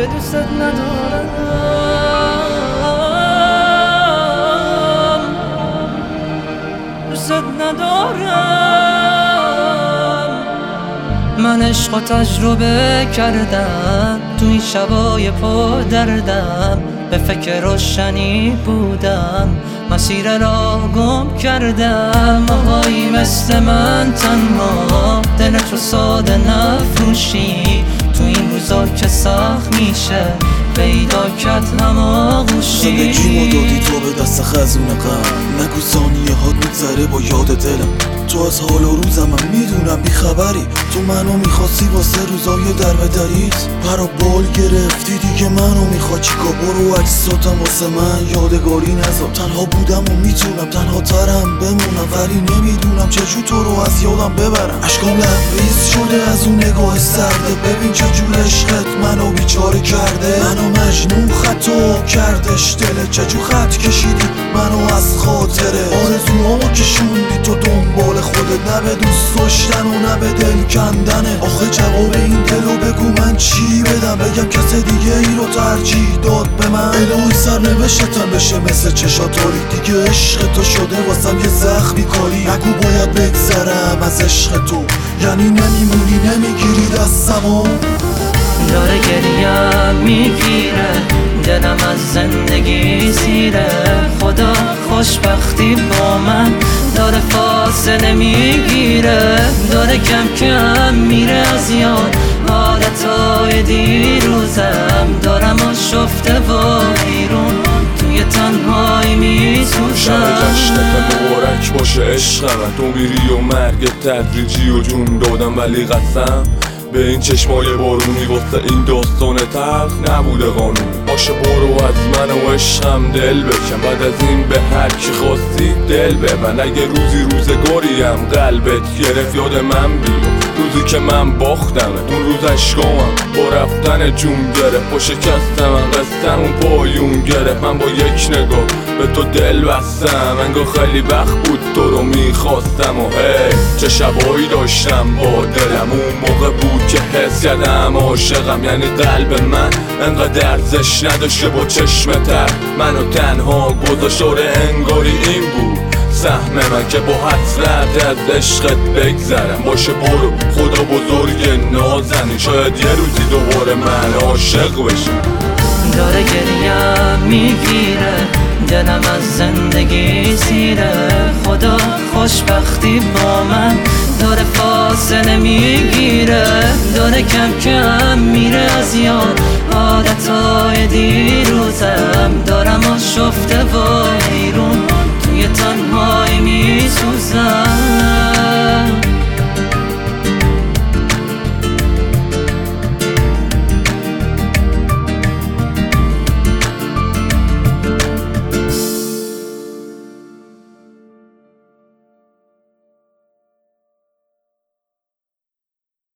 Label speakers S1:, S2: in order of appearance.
S1: دوست ندارم، دوست ندارم. من عشق و تجربه کردم، تو این شبای پر دردم، به فکر روشنی بودم، مسیر را گم کردم. آهایی مثل من تنها، دلت رو ساده نفروشی، تو این روزا که سخت میشه پیدا کرد هماغوشی.
S2: زندگیمو دادی تو به دست خزون غم، نگو ثانیه هات میگذره با یاد دلم. تو از حال و روزم من میدونم بیخبری، تو منو میخواستی واسه روزای در بدریت، برا بال گرفتی دیگه منو میخواد چیکار؟ برو عکساتم واسه من یادگاری نذار. تنها بودم و میتونم تنها ترم بمونم، ولی نمیدونم چجور تو رو از یادم ببرم. اشکام لبریز شده از اون نگاه سرده، ببین چجور عشقت منو بیچاره کرده، منو مجنون خطا کردش دلت. چجور خط کشیدی منو از خاطره آرزوهامو کشوندی تو دنبال خودت، نه به دوست داشتن و نه به دل کندنه. آخه جواب این دلو بگو من چی بدم، بگم کس دیگه ای رو ترجیح داد به من. الهی سرنوشتم بشه مثل چشاتاری، دیگه عشق تو شده واسم یه زخمی کاری. نگو باید بگذرم از عشق تو، یعنی نمیمونی نمیگیری دستمو.
S1: داره گریم میگیره دلم از زندگی زیره، خدا خوشبختی با من داره فاصله میگیره، داره کم کم میره از یاد عادتهای دیروزم، دارم آشفته با بیرون توی تنهایی میسوزم.
S3: شب جشنت مبارک باشه عشقم، تو میری و مرگ تدریجی و جون دادم، ولی قسم به این چشمای بارونی واسه این داستان تلخ نبوده قانونی. باشه برو از من و عشقم دل بکن، بعد از این به هر کی خواستی دل ببن. اگه روزی روزگاریم قلبت گرفت یاد من بیا، روزی که من باختم اون روز عشقامم با رفتن جون گرفت، با شکستم قصتم اون پایون گرفت. من با یک نگاه به تو دل بستم، انگار خیلی وقت بود تو رو میخواستم. و هی چه شبایی داشتم با دلم، اون موقع بود که حس کردم عاشقم، یعنی قلب من انقدر ارزش نداشته با چشم تر منو تنها گذاشت. انگاری این بود سهم من که با حسرت از عشقت بگذرم. باشه برو خدا بزرگ نازنین، شاید یه روزی دوباره من عاشق بشم.
S1: داره گریم میگیره دلم از زندگی زیره، خدا خوشبختی با من داره فاصله میگیره، داره کم کم میره از یاد عادتهای دیروزم، دارم آشفته با